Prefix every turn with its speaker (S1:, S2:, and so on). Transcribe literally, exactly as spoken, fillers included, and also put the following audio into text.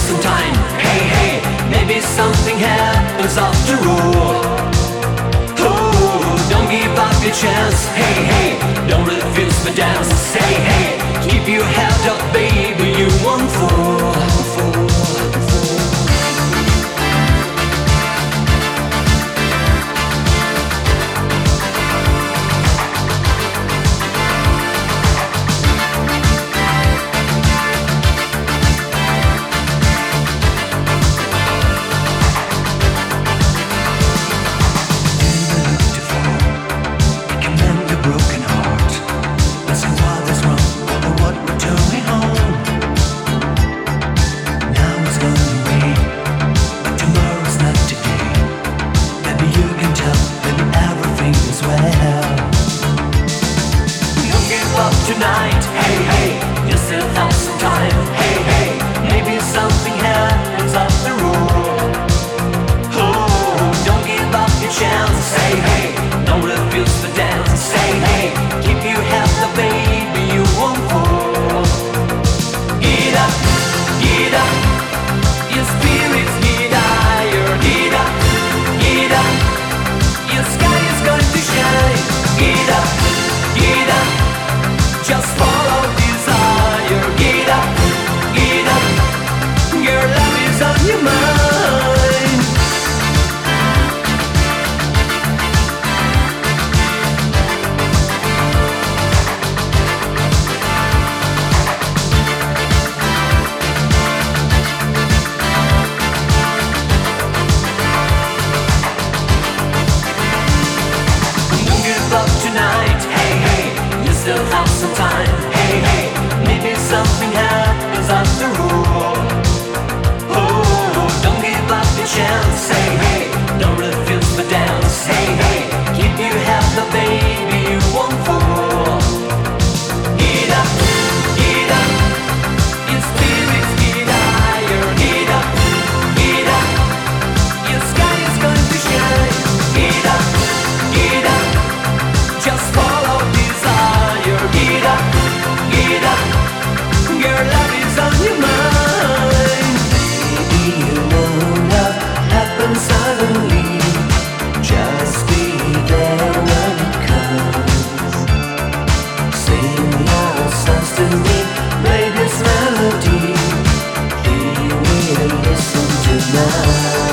S1: some time. Hey, hey, maybe something happens after all. Oh, don't give up your chance. Hey, hey, don't refuse the dance. Say, hey, keep your head up, baby, you won't fall. Tonight, hey, hey, you still have some time. Hey, hey, maybe something happens after all. Oh, don't give up your chance. Hey, hey, don't refuse the dance. Say, hey, keep your head up, baby, you won't fall. Get up, get up, your spirits get higher. Get up, get up, your sky is going to shine. Get up, get up, just follow desire. Get up, get up, your love is on your mind. Don't give up tonight. Hey, hey, you still have some time. Hey, hey, maybe something happens after all. Oh, don't give up the chance. Say, hey, don't refuse the dance. Hey, hey, keep your head up, baby, you won't fall. Get up, get up, your spirits get higher. Get up, get up, your sky is going to shine. Get up, get up, just follow desire. Get up, get up, your love is on your mind. Baby, you know love happens suddenly. Just be there when it comes. Sing your songs to me, play this melody. Hear me and listen tonight.